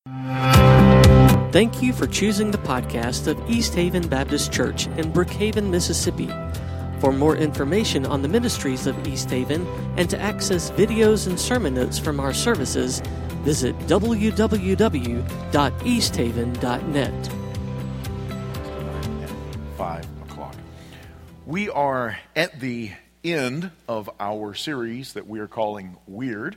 Thank you for choosing the podcast of East Haven Baptist Church in Brookhaven, Mississippi. For more information on the ministries of East Haven and to access videos and sermon notes from our services, visit www.easthaven.net. 5 o'clock. We are at the end of our series that we are calling Weird.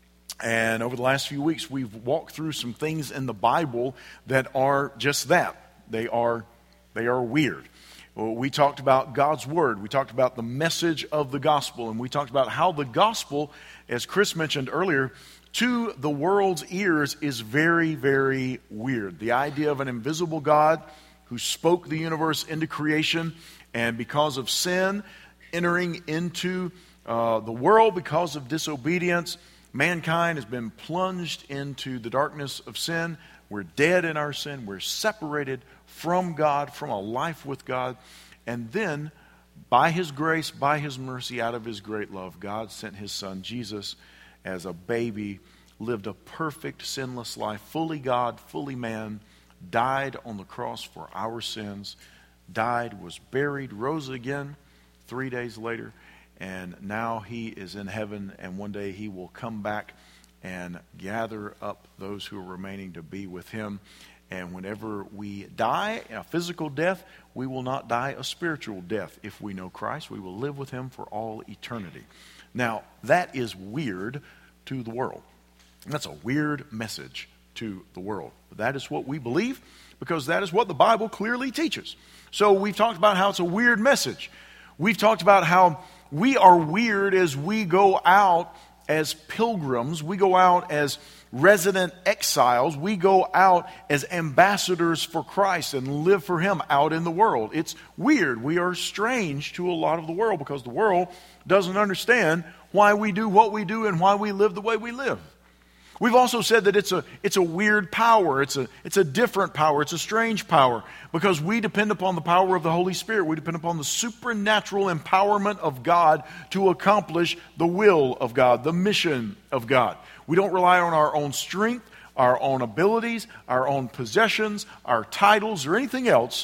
And over the last few weeks, we've walked through some things in the Bible that are just that. They are weird. We talked about God's Word. We talked about the message of the gospel. And we talked about how the gospel, as Chris mentioned earlier, to the world's ears is very, very weird. The idea of an invisible God who spoke the universe into creation, and because of sin entering into the world, because of disobedience, mankind has been plunged into the darkness of sin. We're dead in our sin. We're separated from God, from a life with God. And then, by His grace, by His mercy, out of His great love, God sent His Son, Jesus, as a baby, lived a perfect, sinless life, fully God, fully man, died on the cross for our sins, died, was buried, rose again 3 days later. And now He is in heaven, and one day He will come back and gather up those who are remaining to be with Him. And whenever we die a physical death, we will not die a spiritual death. If we know Christ, we will live with Him for all eternity. Now, that is weird to the world. And that's a weird message to the world. But that is what we believe, because that is what the Bible clearly teaches. So we've talked about how it's a weird message. We've talked about how we are weird as we go out as pilgrims. We go out as resident exiles. We go out as ambassadors for Christ and live for Him out in the world. It's weird. We are strange to a lot of the world because the world doesn't understand why we do what we do and why we live the way we live. We've also said that it's a weird power. It's a different power. It's a strange power because we depend upon the power of the Holy Spirit. We depend upon the supernatural empowerment of God to accomplish the will of God, the mission of God. We don't rely on our own strength, our own abilities, our own possessions, our titles, or anything else.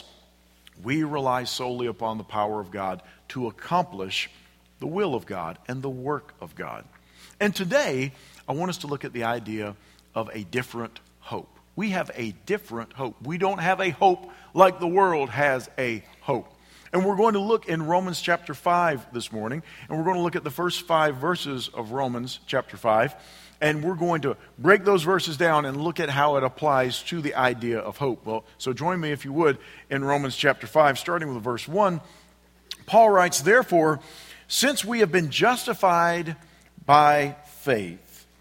We rely solely upon the power of God to accomplish the will of God and the work of God. And today, I want us to look at the idea of a different hope. We have a different hope. We don't have a hope like the world has a hope. And we're going to look in Romans chapter 5 this morning, and we're going to look at the first 5 verses of Romans chapter 5, and we're going to break those verses down and look at how it applies to the idea of hope. Well, so join me, if you would, in Romans chapter 5, starting with verse 1. Paul writes, "Therefore, since we have been justified by faith,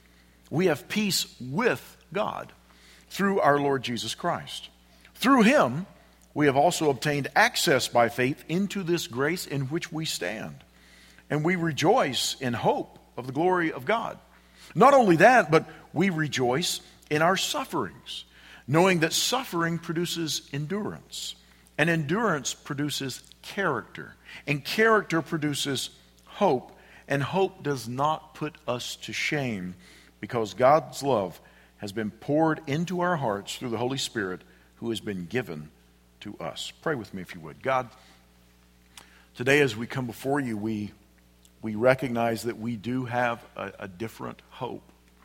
we have peace with God through our Lord Jesus Christ. Through Him, we have also obtained access by faith into this grace in which we stand. And we rejoice in hope of the glory of God. Not only that, but we rejoice in our sufferings, knowing that suffering produces endurance. And endurance produces character. And character produces hope. And hope does not put us to shame, because God's love has been poured into our hearts through the Holy Spirit who has been given to us." Pray with me if you would. God, today as we come before you, we recognize that we do have a different hope.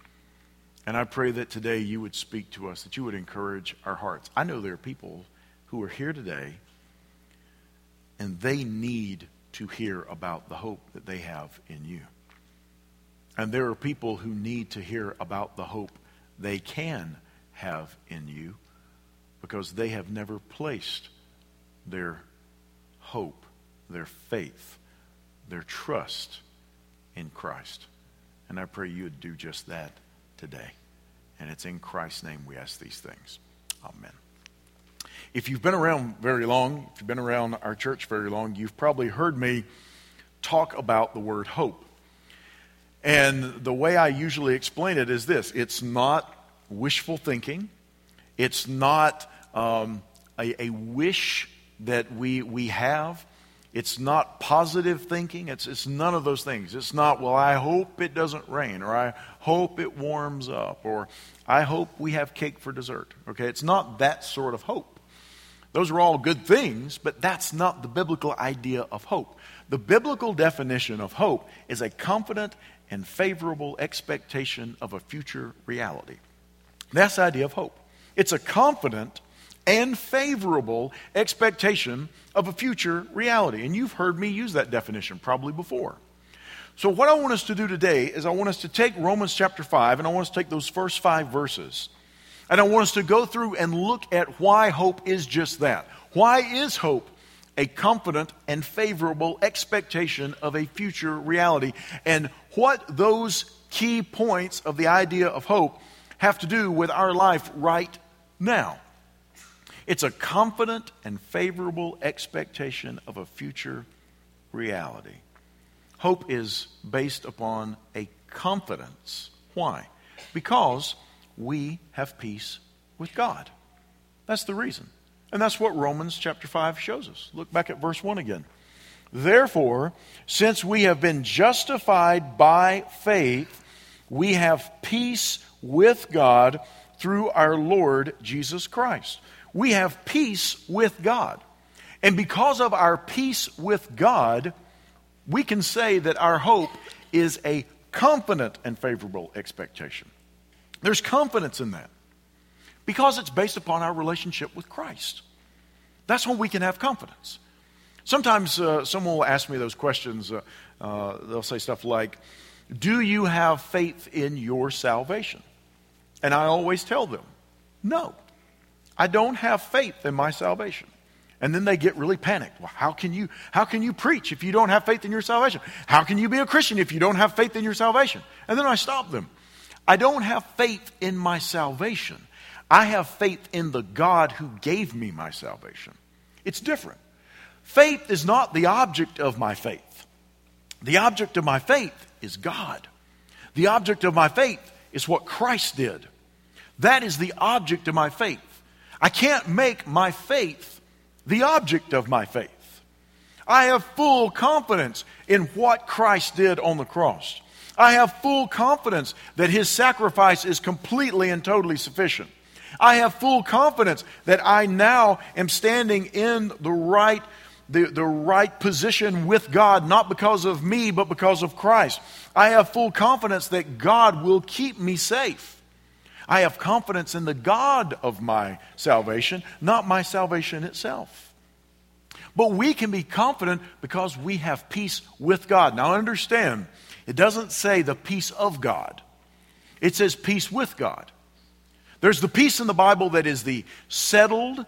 And I pray that today you would speak to us, that you would encourage our hearts. I know there are people who are here today and they need to hear about the hope that they have in you. And there are people who need to hear about the hope they can have in you because they have never placed their hope, their faith, their trust in Christ. And I pray you would do just that today. And it's in Christ's name we ask these things. Amen. If you've been around very long, if you've been around our church very long, you've probably heard me talk about the word hope. And the way I usually explain it is this: it's not wishful thinking. It's not a wish that we have. It's not positive thinking. It's none of those things. It's not, well, I hope it doesn't rain, or I hope it warms up, or I hope we have cake for dessert. Okay, it's not that sort of hope. Those are all good things, but that's not the biblical idea of hope. The biblical definition of hope is a confident and favorable expectation of a future reality. That's the idea of hope. It's a confident and favorable expectation of a future reality. And you've heard me use that definition probably before. So what I want us to do today is I want us to take Romans chapter 5, and I want us to take those first 5 verses. And I want us to go through and look at why hope is just that. Why is hope a confident and favorable expectation of a future reality? And what those key points of the idea of hope have to do with our life right now. It's a confident and favorable expectation of a future reality. Hope is based upon a confidence. Why? Because we have peace with God. That's the reason. And that's what Romans chapter 5 shows us. Look back at verse 1 again. Therefore, since we have been justified by faith, we have peace with God through our Lord Jesus Christ. We have peace with God. And because of our peace with God, we can say that our hope is a confident and favorable expectation. There's confidence in that because it's based upon our relationship with Christ. That's when we can have confidence. Sometimes someone will ask me those questions. They'll say stuff like, do you have faith in your salvation? And I always tell them, no, I don't have faith in my salvation. And then they get really panicked. Well, how can you preach if you don't have faith in your salvation? How can you be a Christian if you don't have faith in your salvation? And then I stop them. I don't have faith in my salvation. I have faith in the God who gave me my salvation. It's different. Faith is not the object of my faith. The object of my faith is God. The object of my faith is what Christ did. That is the object of my faith. I can't make my faith the object of my faith. I have full confidence in what Christ did on the cross. I have full confidence that His sacrifice is completely and totally sufficient. I have full confidence that I now am standing in the right position with God, not because of me, but because of Christ. I have full confidence that God will keep me safe. I have confidence in the God of my salvation, not my salvation itself. But we can be confident because we have peace with God. Now understand, it doesn't say the peace of God. It says peace with God. There's the peace in the Bible that is the settled,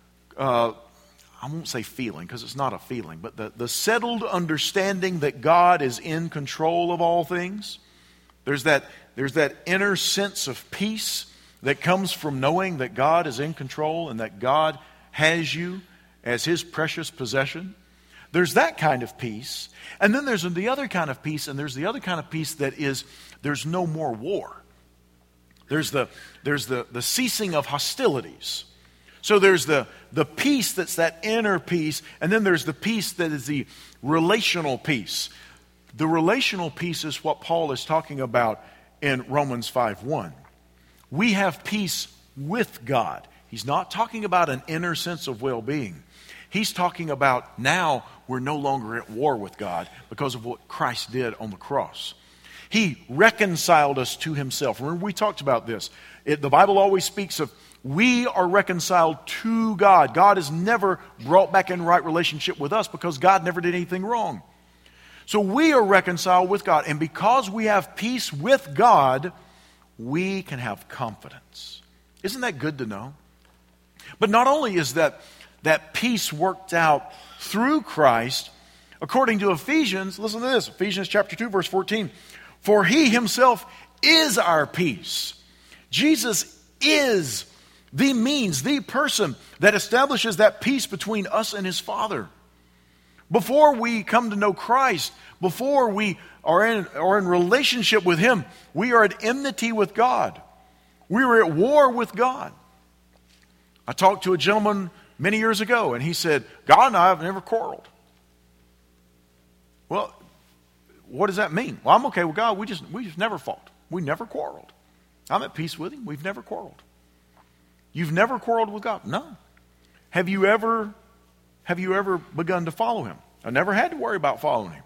I won't say feeling because it's not a feeling, but the settled understanding that God is in control of all things. There's that inner sense of peace that comes from knowing that God is in control and that God has you as His precious possession. There's that kind of peace. And then there's the other kind of peace, and there's the other kind of peace that is, there's no more war. There's the ceasing of hostilities. So there's the peace that's that inner peace, and then there's the peace that is the relational peace. The relational peace is what Paul is talking about in Romans 5:1. We have peace with God. He's not talking about an inner sense of well-being. He's talking about now we're no longer at war with God because of what Christ did on the cross. He reconciled us to Himself. Remember, we talked about this. The Bible always speaks of we are reconciled to God. God is never brought back in right relationship with us because God never did anything wrong. So we are reconciled with God. And because we have peace with God, we can have confidence. Isn't that good to know? But not only is that peace worked out through Christ, according to Ephesians, listen to this, Ephesians chapter 2, verse 14. For He Himself is our peace. Jesus is the means, the person that establishes that peace between us and His Father. Before we come to know Christ, before we are in relationship with Him, we are at enmity with God. We were at war with God. I talked to a gentleman many years ago, and he said, God and I have never quarreled. Well, what does that mean? Well, I'm okay with God. We just never fought. We never quarreled. I'm at peace with him. We've never quarreled. You've never quarreled with God? No. Have you ever begun to follow him? I never had to worry about following him.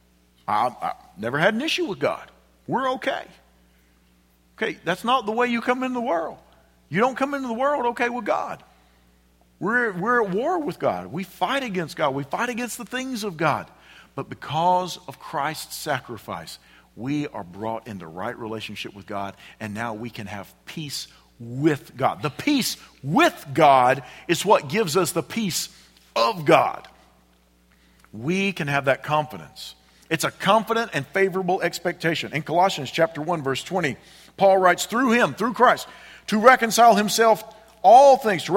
I never had an issue with God. We're okay. Okay, that's not the way you come into the world. You don't come into the world okay with God. We're at war with God. We fight against God. We fight against the things of God. But because of Christ's sacrifice, we are brought into right relationship with God, and now we can have peace with God. The peace with God is what gives us the peace of God. We can have that confidence. It's a confident and favorable expectation. In Colossians chapter 1, verse 20, Paul writes, through him, through Christ, to reconcile to himself all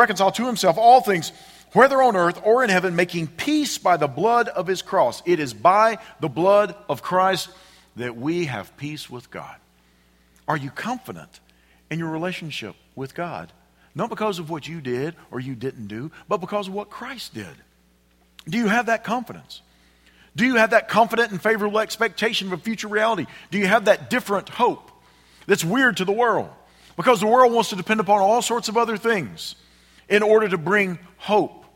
things, whether on earth or in heaven, making peace by the blood of his cross. It is by the blood of Christ that we have peace with God. Are you confident in your relationship with God? Not because of what you did or you didn't do, but because of what Christ did. Do you have that confidence? Do you have that confident and favorable expectation of a future reality? Do you have that different hope that's weird to the world? Because the world wants to depend upon all sorts of other things in order to bring hope.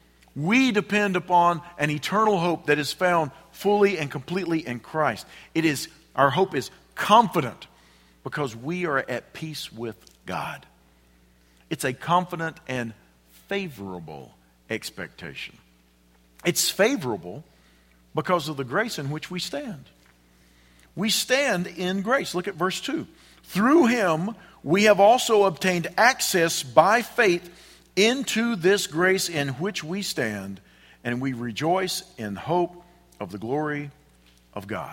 We depend upon an eternal hope that is found fully and completely in Christ. Our hope is confident because we are at peace with God. It's a confident and favorable expectation. It's favorable because of the grace in which we stand. We stand in grace. Look at verse 2. Through him we have also obtained access by faith into this grace in which we stand, and we rejoice in hope of the glory of God.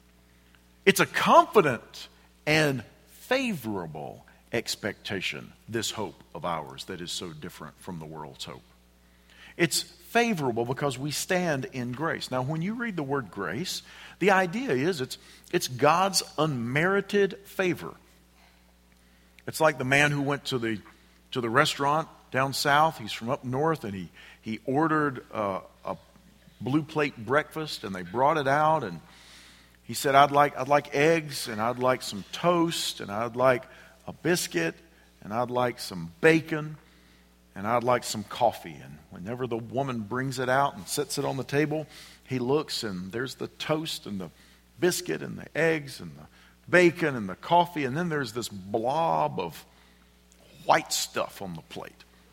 It's a confident and favorable expectation, this hope of ours that is so different from the world's hope. It's favorable because we stand in grace. Now, when you read the word grace, the idea is it's God's unmerited favor. It's like the man who went to the restaurant down south. He's from up north, and he ordered a blue plate breakfast, and they brought it out, and he said, I'd like eggs, and I'd like some toast, and I'd like a biscuit, and I'd like some bacon, and I'd like some coffee. And whenever the woman brings it out and sets it on the table, he looks, and there's the toast and the biscuit and the eggs and the bacon and the coffee, and then there's this blob of white stuff on the plate.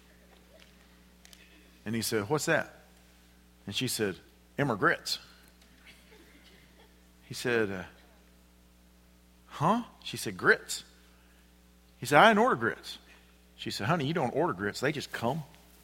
And he said, what's that? And she said, grits. He said, huh? She said, grits. He said, I didn't order grits. She said, honey, you don't order grits. They just come.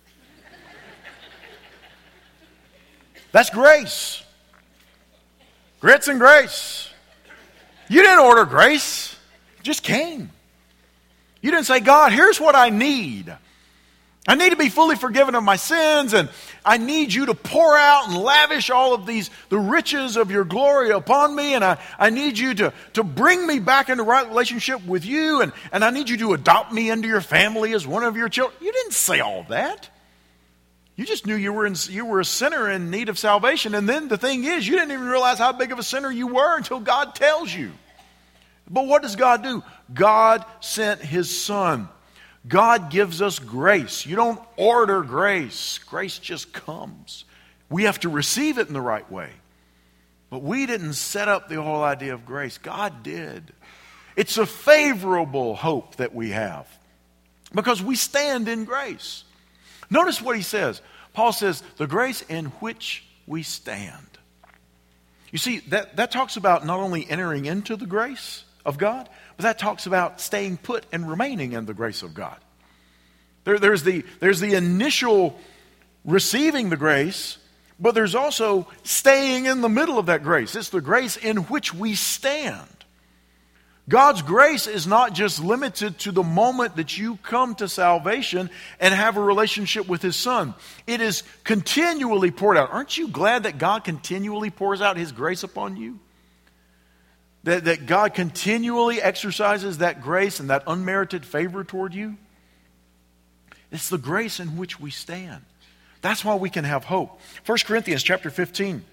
That's grace. Grits and grace. You didn't order grace. It just came. You didn't say, God, here's what I need. I need to be fully forgiven of my sins, and I need you to pour out and lavish all of the riches of your glory upon me, and I need you to bring me back into right relationship with you, and I need you to adopt me into your family as one of your children. You didn't say all that. You just knew you were a sinner in need of salvation, and then the thing is, you didn't even realize how big of a sinner you were until God tells you. But what does God do? God sent his Son. God gives us grace. You don't order grace. Grace just comes. We have to receive it in the right way. But we didn't set up the whole idea of grace. God did. It's a favorable hope that we have because we stand in grace. Notice what he says. Paul says, the grace in which we stand. You see, that talks about not only entering into the grace of God, but that talks about staying put and remaining in the grace of God. There's the initial receiving the grace, but there's also staying in the middle of that grace. It's the grace in which we stand. God's grace is not just limited to the moment that you come to salvation and have a relationship with his Son. It is continually poured out. Aren't you glad that God continually pours out his grace upon you? That God continually exercises that grace and that unmerited favor toward you? It's the grace in which we stand. That's why we can have hope. 1 Corinthians chapter 15,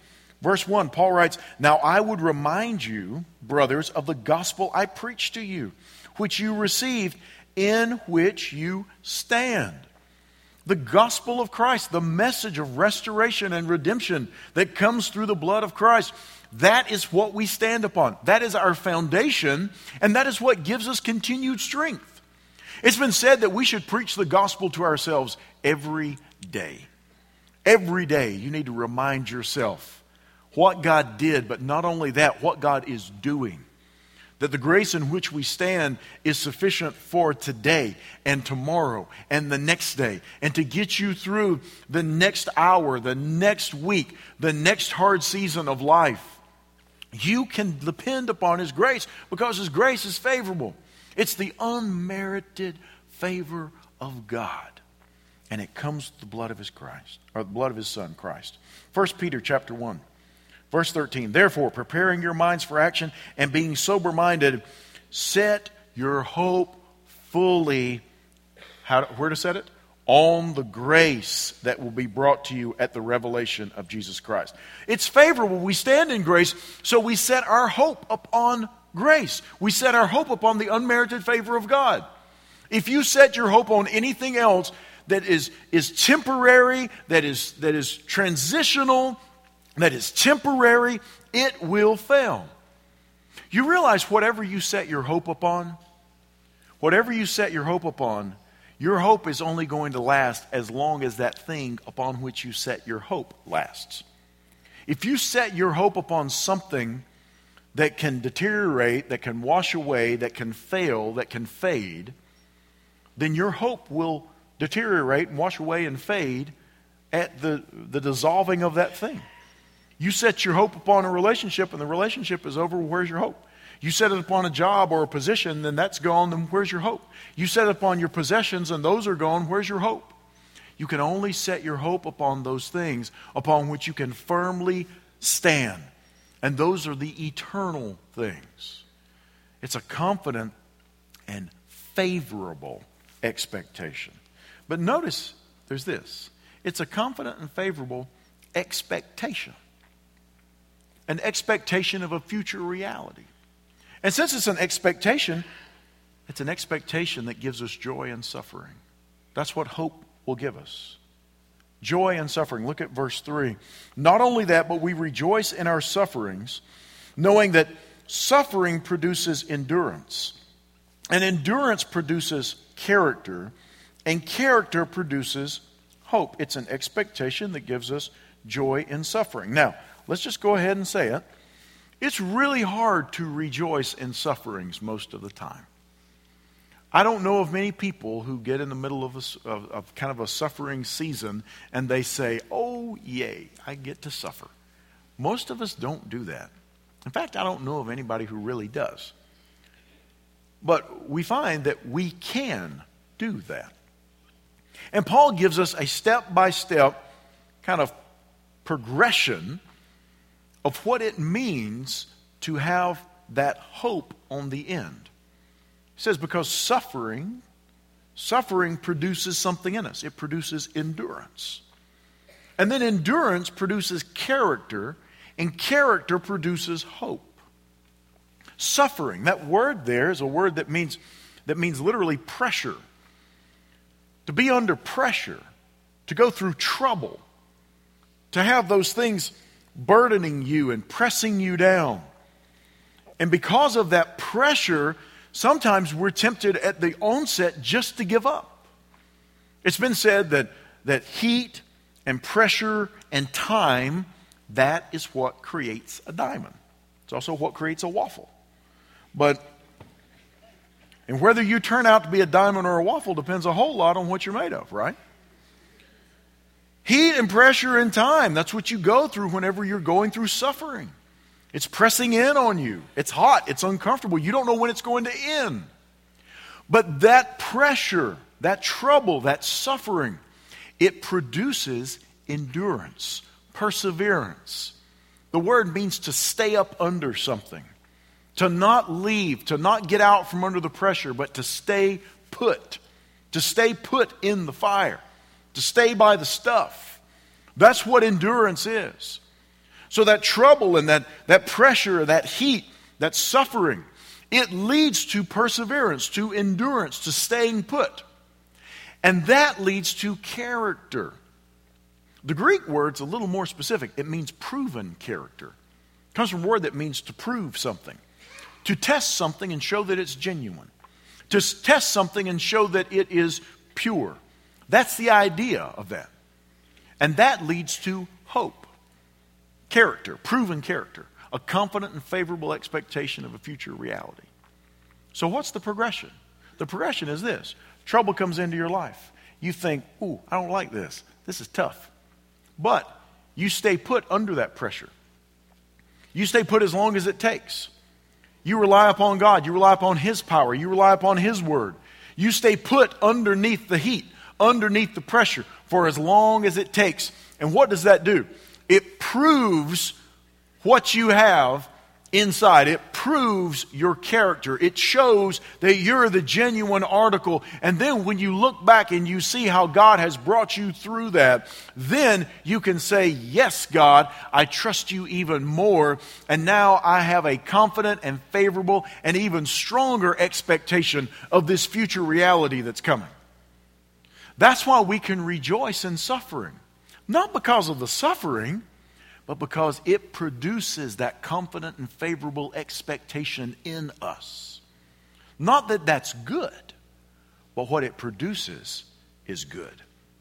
Verse 1, Paul writes, "Now I would remind you, brothers, of the gospel I preached to you, which you received, in which you stand." The gospel of Christ, the message of restoration and redemption that comes through the blood of Christ, that is what we stand upon. That is our foundation, and that is what gives us continued strength. It's been said that we should preach the gospel to ourselves every day. Every day you need to remind yourself what God did, but not only that, what God is doing. That the grace in which we stand is sufficient for today and tomorrow and the next day, and to get you through the next hour, the next week, the next hard season of life. You can depend upon His grace because His grace is favorable. It's the unmerited favor of God. And it comes through the blood of His Christ, or the blood of His Son, Christ. 1 Peter chapter 1. Verse 13, "Therefore, preparing your minds for action and being sober-minded, set your hope fully," where to set it? "On the grace that will be brought to you at the revelation of Jesus Christ." It's favorable. We stand in grace, so we set our hope upon grace. We set our hope upon the unmerited favor of God. If you set your hope on anything else that is temporary, that is transitional, that is temporary, it will fail. You realize whatever you set your hope upon, your hope is only going to last as long as that thing upon which you set your hope lasts. If you set your hope upon something that can deteriorate, that can wash away, that can fail, that can fade, then your hope will deteriorate and wash away and fade at the dissolving of that thing. You set your hope upon a relationship and the relationship is over, where's your hope? You set it upon a job or a position, then that's gone, then where's your hope? You set it upon your possessions and those are gone, where's your hope? You can only set your hope upon those things upon which you can firmly stand. And those are the eternal things. It's a confident and favorable expectation. But notice there's this. It's a confident and favorable expectation. An expectation of a future reality. And since it's an expectation that gives us joy in suffering. That's what hope will give us. Joy in suffering. Look at verse 3. "Not only that, but we rejoice in our sufferings, knowing that suffering produces endurance. And endurance produces character, and character produces hope." It's an expectation that gives us joy in suffering. Now, let's just go ahead and say it. It's really hard to rejoice in sufferings most of the time. I don't know of many people who get in the middle of kind of a suffering season and they say, "Oh, yay, I get to suffer." Most of us don't do that. In fact, I don't know of anybody who really does. But we find that we can do that. And Paul gives us a step-by-step kind of progression of what it means to have that hope on the end. He says, because suffering produces something in us. It produces endurance. And then endurance produces character, and character produces hope. Suffering, that word there is a word that means literally pressure. To be under pressure, to go through trouble, to have those things burdening you and pressing you down. And because of that pressure, sometimes we're tempted at the onset just to give up. It's been said that heat and pressure and time, that is what creates a diamond. It's also what creates a waffle. And whether you turn out to be a diamond or a waffle depends a whole lot on what you're made of, right? Heat and pressure and time, that's what you go through whenever you're going through suffering. It's pressing in on you. It's hot. It's uncomfortable. You don't know when it's going to end. But that pressure, that trouble, that suffering, it produces endurance, perseverance. The word means to stay up under something, to not leave, to not get out from under the pressure, but to stay put in the fire, to stay by the stuff. That's what endurance is. So that trouble and that pressure, that heat, that suffering, it leads to perseverance, to endurance, to staying put. And that leads to character. The Greek word's a little more specific. It means proven character. It comes from a word that means to prove something. To test something and show that it's genuine. To test something and show that it is pure. That's the idea of that. And that leads to hope. Character, proven character. A confident and favorable expectation of a future reality. So what's the progression? The progression is this. Trouble comes into your life. You think, ooh, I don't like this. This is tough. But you stay put under that pressure. You stay put as long as it takes. You rely upon God. You rely upon His power. You rely upon His word. You stay put underneath the heat, underneath the pressure for as long as it takes. And what does that do? It proves what you have inside. It proves your character. It shows that you're the genuine article. And then when you look back and you see how God has brought you through that, then you can say, yes, God, I trust you even more. And now I have a confident and favorable and even stronger expectation of this future reality that's coming. That's why we can rejoice in suffering. Not because of the suffering, but because it produces that confident and favorable expectation in us. Not that that's good, but what it produces is good.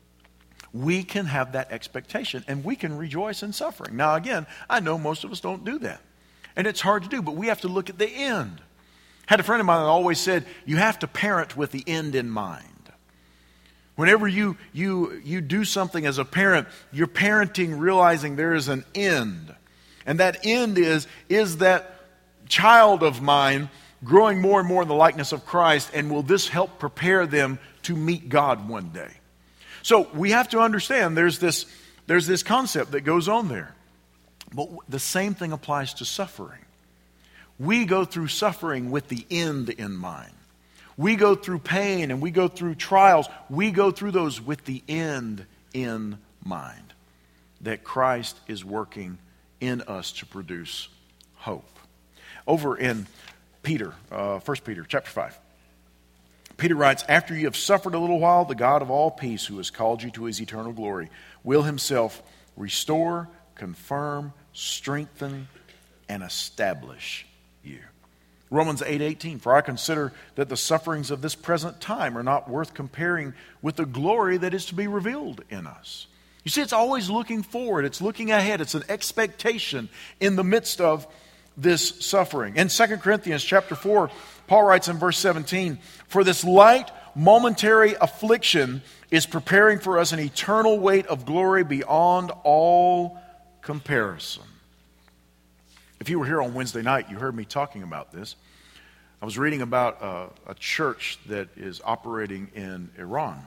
We can have that expectation and we can rejoice in suffering. Now again, I know most of us don't do that. And it's hard to do, but we have to look at the end. I had a friend of mine that always said, you have to parent with the end in mind. Whenever you do something as a parent, you're parenting realizing there is an end. And that end is that child of mine growing more and more in the likeness of Christ, and will this help prepare them to meet God one day? So we have to understand there's this concept that goes on there. But the same thing applies to suffering. We go through suffering with the end in mind. We go through pain and we go through trials. We go through those with the end in mind. That Christ is working in us to produce hope. Over in Peter, 1 Peter chapter 5. Peter writes, after you have suffered a little while, the God of all peace, who has called you to His eternal glory, will Himself restore, confirm, strengthen, and establish you. Romans 8:18, for I consider that the sufferings of this present time are not worth comparing with the glory that is to be revealed in us. You see, it's always looking forward. It's looking ahead. It's an expectation in the midst of this suffering. In 2 Corinthians chapter 4, Paul writes in verse 17, for this light momentary affliction is preparing for us an eternal weight of glory beyond all comparison. If you were here on Wednesday night, you heard me talking about this. I was reading about a church that is operating in Iran.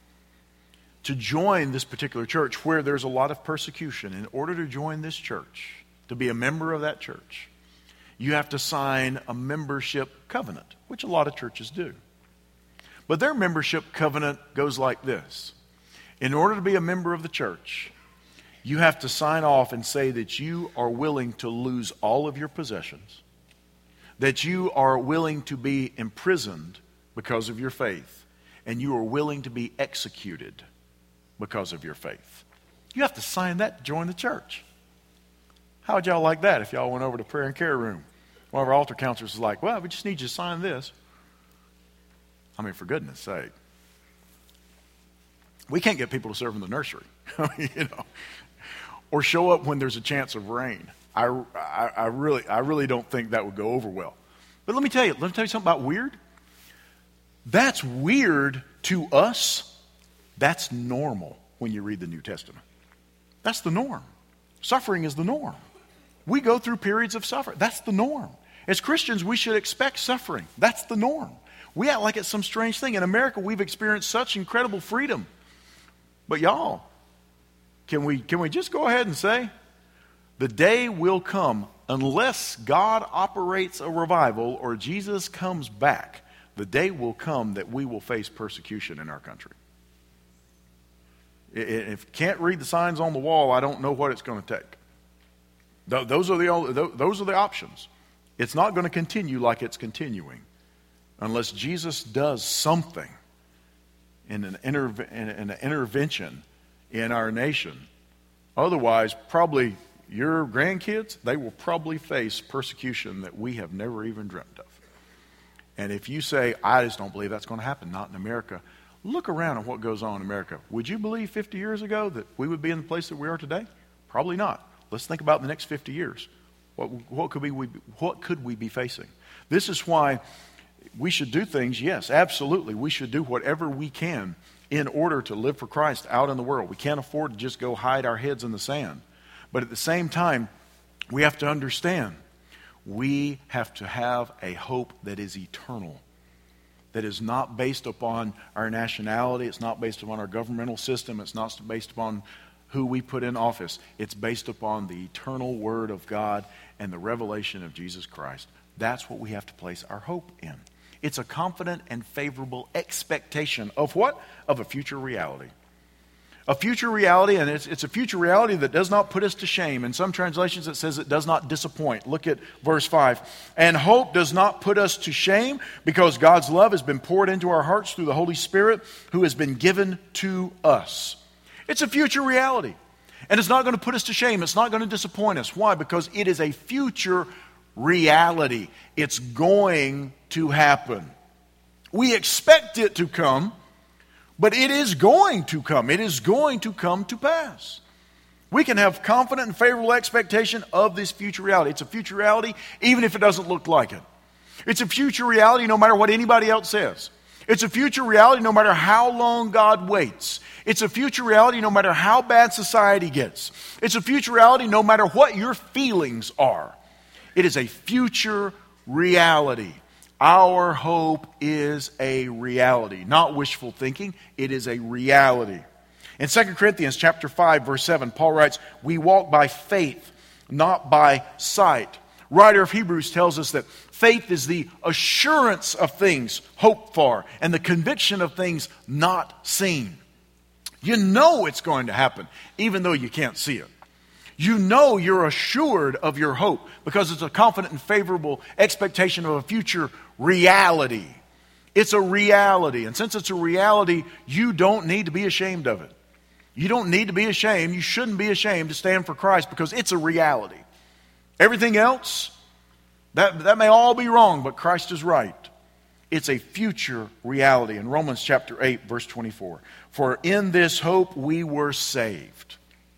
To join this particular church where there's a lot of persecution, in order to join this church, to be a member of that church, you have to sign a membership covenant, which a lot of churches do. But their membership covenant goes like this. In order to be a member of the church, you have to sign off and say that you are willing to lose all of your possessions, that you are willing to be imprisoned because of your faith, and you are willing to be executed because of your faith. You have to sign that to join the church. How would y'all like that if y'all went over to prayer and care room? One of our altar counselors was like, well, we just need you to sign this. I mean, for goodness sake. We can't get people to serve in the nursery, or show up when there's a chance of rain. I really don't think that would go over well. But let me tell you something about weird. That's weird to us. That's normal when you read the New Testament. That's the norm. Suffering is the norm. We go through periods of suffering. That's the norm. As Christians, we should expect suffering. That's the norm. We act like it's some strange thing. In America, we've experienced such incredible freedom. But y'all, can we just go ahead and say, the day will come, unless God operates a revival or Jesus comes back, the day will come that we will face persecution in our country. If you can't read the signs on the wall, I don't know what it's going to take. Those are the options. It's not going to continue like it's continuing unless Jesus does something in an intervention in our nation. Otherwise, probably your grandkids, they will probably face persecution that we have never even dreamt of. And if you say, I just don't believe that's going to happen, not in America, look around at what goes on in America. Would you believe 50 years ago that we would be in the place that we are today? Probably not. Let's think about the next 50 years. What could we be facing? This is why we should do things, yes, absolutely. We should do whatever we can in order to live for Christ out in the world. We can't afford to just go hide our heads in the sand. But at the same time, we have to understand we have to have a hope that is eternal, that is not based upon our nationality. It's not based upon our governmental system. It's not based upon who we put in office. It's based upon the eternal Word of God and the revelation of Jesus Christ. That's what we have to place our hope in. It's a confident and favorable expectation of what? Of a future reality. A future reality, and it's a future reality that does not put us to shame. In some translations it says it does not disappoint. Look at verse 5. And hope does not put us to shame because God's love has been poured into our hearts through the Holy Spirit who has been given to us. It's a future reality. And it's not going to put us to shame. It's not going to disappoint us. Why? Because it is a future reality. It's going to happen. We expect it to come, but it is going to come. It is going to come to pass. We can have confident and favorable expectation of this future reality. It's a future reality even if it doesn't look like it. It's a future reality no matter what anybody else says. It's a future reality no matter how long God waits. It's a future reality no matter how bad society gets. It's a future reality no matter what your feelings are. It is a future reality. Our hope is a reality, not wishful thinking. It is a reality. In 2 Corinthians chapter 5, verse 7, Paul writes, we walk by faith, not by sight. Writer of Hebrews tells us that faith is the assurance of things hoped for and the conviction of things not seen. You know it's going to happen, even though you can't see it. You know you're assured of your hope because it's a confident and favorable expectation of a future reality. It's a reality. And since it's a reality, you don't need to be ashamed of it. You don't need to be ashamed. You shouldn't be ashamed to stand for Christ because it's a reality. Everything else, that may all be wrong, but Christ is right. It's a future reality. In Romans chapter 8, verse 24, for in this hope we were saved.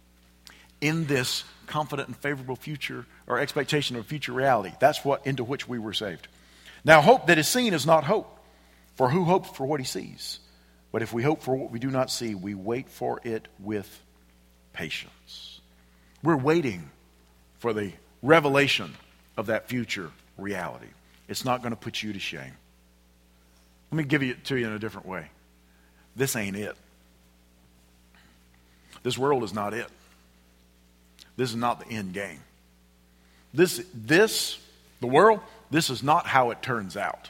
In this confident and favorable future or expectation of a future reality. That's what into which we were saved. Now hope that is seen is not hope. For who hopes for what he sees? But if we hope for what we do not see, we wait for it with patience. We're waiting for the revelation of that future reality. It's not going to put you to shame. Let me give it to you in a different way. This ain't it. This world is not it. This is not the end game. The world, this is not how it turns out.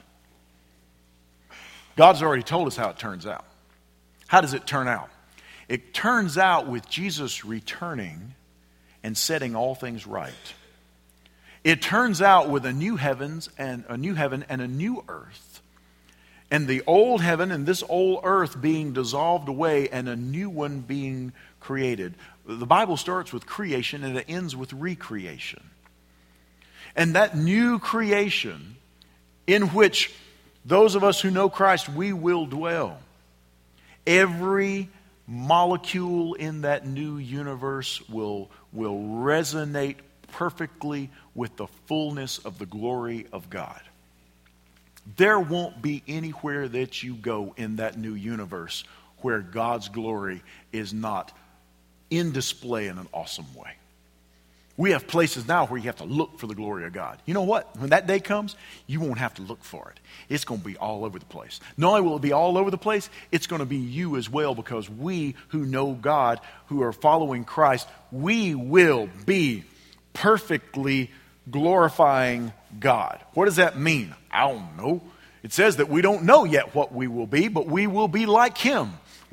God's already told us how it turns out. How does it turn out? It turns out with Jesus returning and setting all things right. It turns out with a new heaven and a new earth. And the old heaven and this old earth being dissolved away and a new one being created. The Bible starts with creation and it ends with recreation. And that new creation in which those of us who know Christ, we will dwell. Every molecule in that new universe will resonate perfectly with the fullness of the glory of God. There won't be anywhere that you go in that new universe where God's glory is not in display in an awesome way. We have places now where you have to look for the glory of God. You know what? When that day comes, you won't have to look for it. It's going to be all over the place. Not only will it be all over the place, it's going to be you as well, because we who know God, who are following Christ, we will be perfectly glorifying God. What does that mean? I don't know. It says that we don't know yet what we will be, but we will be like Him.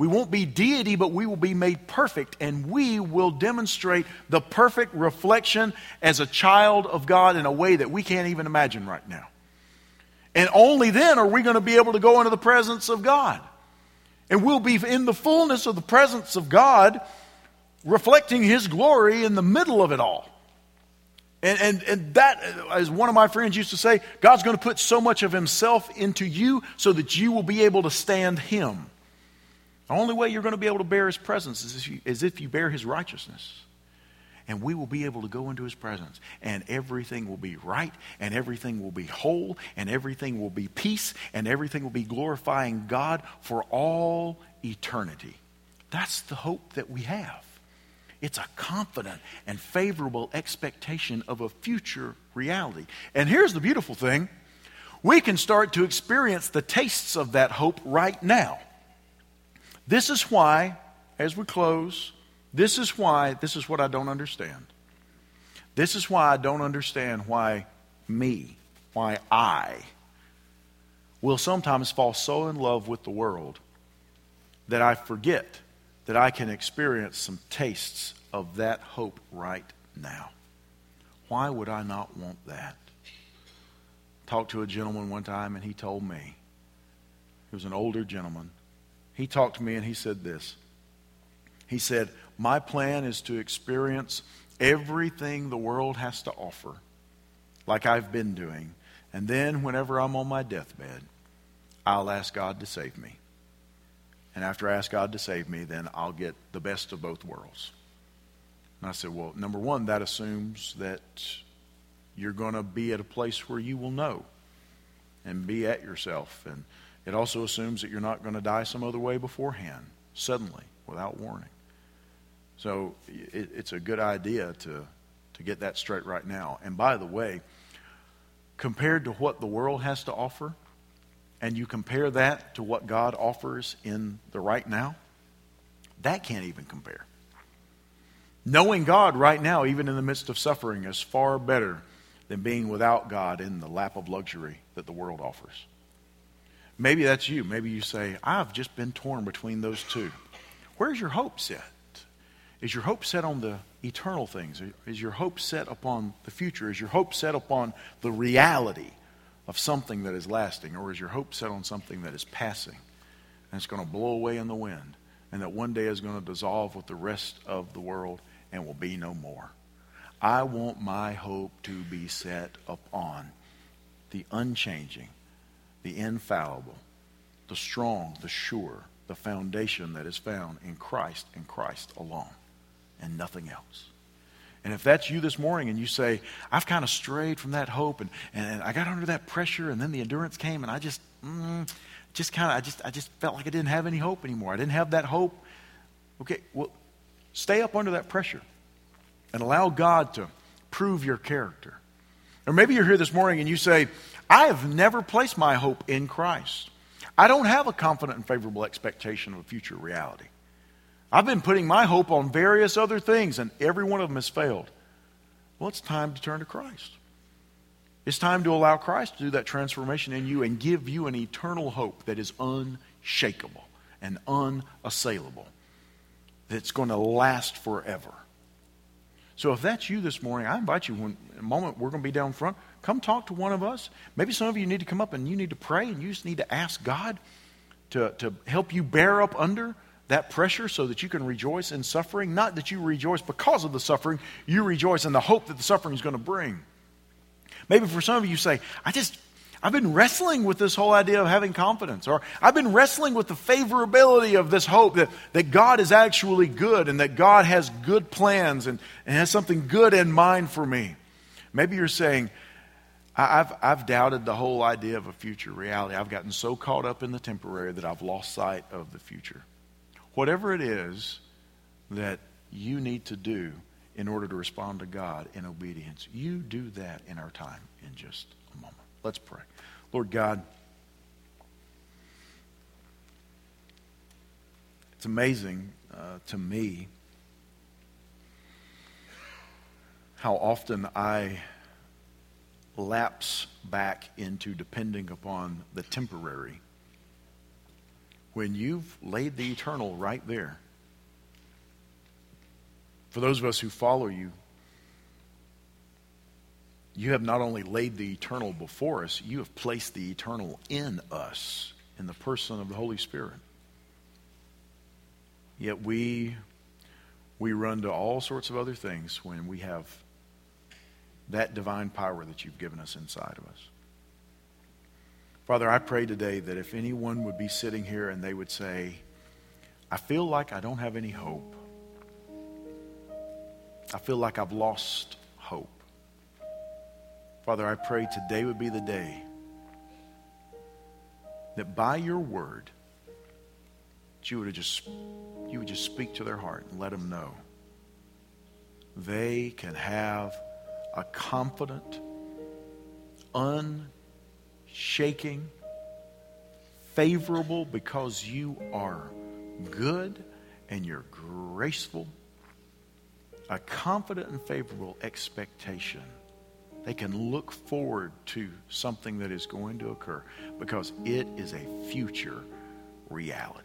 We won't be deity, but we will be made perfect, and we will demonstrate the perfect reflection as a child of God in a way that we can't even imagine right now. And only then are we going to be able to go into the presence of God. And we'll be in the fullness of the presence of God, reflecting His glory in the middle of it all. And that, as one of my friends used to say, God's going to put so much of Himself into you so that you will be able to stand Him. The only way you're going to be able to bear His presence is if you bear His righteousness. And we will be able to go into His presence, and everything will be right, and everything will be whole, and everything will be peace, and everything will be glorifying God for all eternity. That's the hope that we have. It's a confident and favorable expectation of a future reality. And here's the beautiful thing. We can start to experience the tastes of that hope right now. This is why, as we close, this is what I don't understand. This is why I don't understand why I will sometimes fall so in love with the world that I forget that I can experience some tastes of that hope right now. Why would I not want that? Talked to a gentleman one time, and he told me, he was an older gentleman. He talked to me and he said this. He said, my plan is to experience everything the world has to offer, like I've been doing. And then whenever I'm on my deathbed, I'll ask God to save me. And after I ask God to save me, then I'll get the best of both worlds. And I said, well, number one, that assumes that you're going to be at a place where you will know and be at yourself. And it also assumes that you're not going to die some other way beforehand, suddenly, without warning. So it's a good idea to get that straight right now. And by the way, compared to what the world has to offer, and you compare that to what God offers in the right now, that can't even compare. Knowing God right now, even in the midst of suffering, is far better than being without God in the lap of luxury that the world offers. Maybe that's you. Maybe you say, I've just been torn between those two. Where's your hope set? Is your hope set on the eternal things? Is your hope set upon the future? Is your hope set upon the reality of something that is lasting? Or is your hope set on something that is passing and it's going to blow away in the wind and that one day is going to dissolve with the rest of the world and will be no more? I want my hope to be set upon the unchanging, the infallible, the strong, the sure, the foundation that is found in Christ and Christ alone and nothing else. And if that's you this morning and you say, I've kind of strayed from that hope and I got under that pressure and then the endurance came and I just felt like I didn't have any hope anymore. I didn't have that hope. Okay, well, stay up under that pressure and allow God to prove your character. Or maybe you're here this morning and you say, I have never placed my hope in Christ. I don't have a confident and favorable expectation of a future reality. I've been putting my hope on various other things, and every one of them has failed. Well, it's time to turn to Christ. It's time to allow Christ to do that transformation in you and give you an eternal hope that is unshakable and unassailable, that's going to last forever. So if that's you this morning, I invite you, in a moment we're going to be down front, come talk to one of us. Maybe some of you need to come up and you need to pray and you just need to ask God to help you bear up under that pressure so that you can rejoice in suffering. Not that you rejoice because of the suffering, you rejoice in the hope that the suffering is going to bring. Maybe for some of you say, I've been wrestling with this whole idea of having confidence, or I've been wrestling with the favorability of this hope that God is actually good and that God has good plans and has something good in mind for me. Maybe you're saying, I've doubted the whole idea of a future reality. I've gotten so caught up in the temporary that I've lost sight of the future. Whatever it is that you need to do in order to respond to God in obedience, you do that in our time in just a moment. Let's pray. Lord God, it's amazing to me how often I lapse back into depending upon the temporary when you've laid the eternal right there. For those of us who follow you, you have not only laid the eternal before us, you have placed the eternal in us, in the person of the Holy Spirit. Yet we run to all sorts of other things when we have that divine power that you've given us inside of us. Father, I pray today that if anyone would be sitting here and they would say, I feel like I don't have any hope. I feel like I've lost hope. Father, I pray today would be the day that by your word, that you would just speak to their heart and let them know they can have a confident, unshaking, favorable, because you are good and you're graceful, a confident and favorable expectation. They can look forward to something that is going to occur because it is a future reality.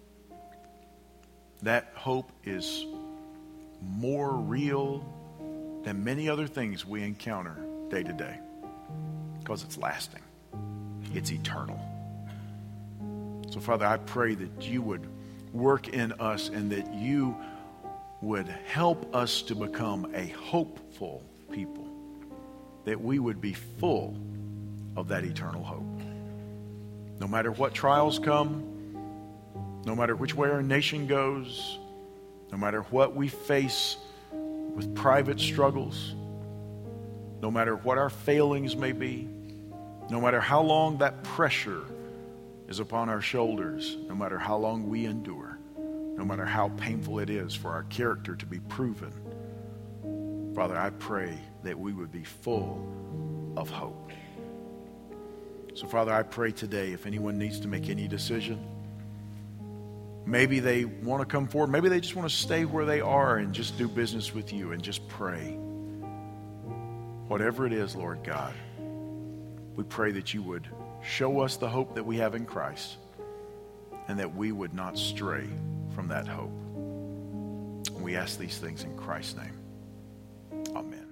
That hope is more real than many other things we encounter day to day because it's lasting. It's eternal. So, Father, I pray that you would work in us and that you would help us to become a hopeful people, that we would be full of that eternal hope. No matter what trials come, no matter which way our nation goes, no matter what we face with private struggles, no matter what our failings may be, no matter how long that pressure is upon our shoulders, no matter how long we endure, no matter how painful it is for our character to be proven, Father, I pray that we would be full of hope. So, Father, I pray today if anyone needs to make any decision, maybe they want to come forward, maybe they just want to stay where they are and just do business with you and just pray. Whatever it is, Lord God, we pray that you would show us the hope that we have in Christ and that we would not stray from that hope. We ask these things in Christ's name. Amen.